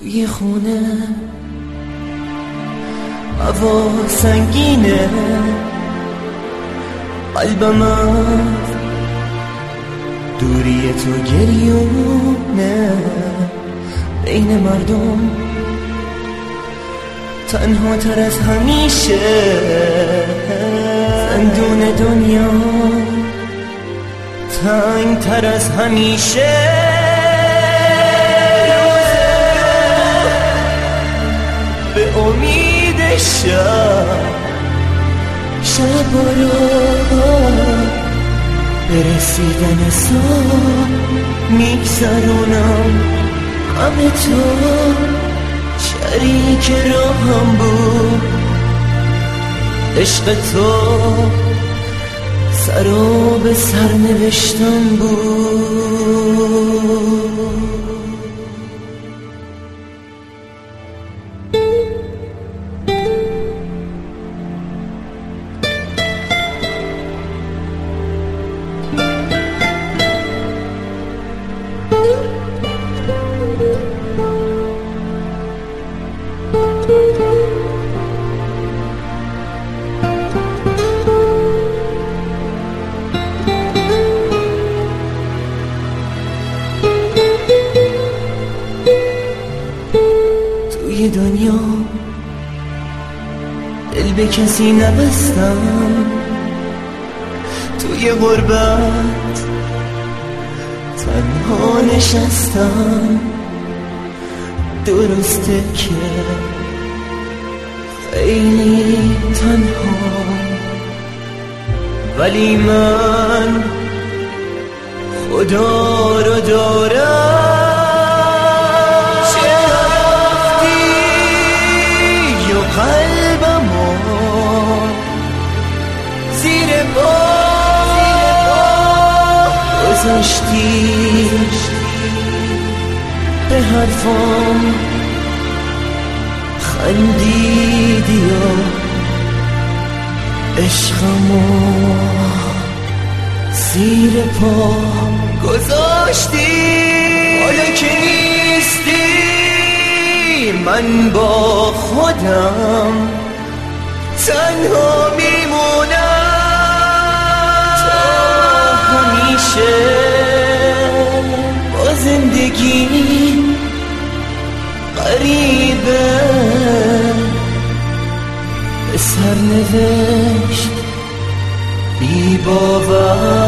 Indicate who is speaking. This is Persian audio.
Speaker 1: توی خونه هوا سنگینه، قلبم از دوری تو گریونه، بین مردم تنها تر از همیشه، زندون دنیا تنگ تر از همیشه. به امید شب برو برسیدن صبح میگذرونم، همه تو شریک راهم بود، عشق تو سر و به سر نوشتم بود. توی دنیا دل به کسی نبستم، توی غربت تنها نشستم. درسته که خیلی تنها، ولی من خدا رو دارم. قلبمو زیر بار گذاشتی، به حرفام خندیدی و عشقمو زیر پا گذاشتی. حالا که نیستی من با خودم تنها میمونم، تا همیشه با زندگی غریبه به سرنوشت بی باور.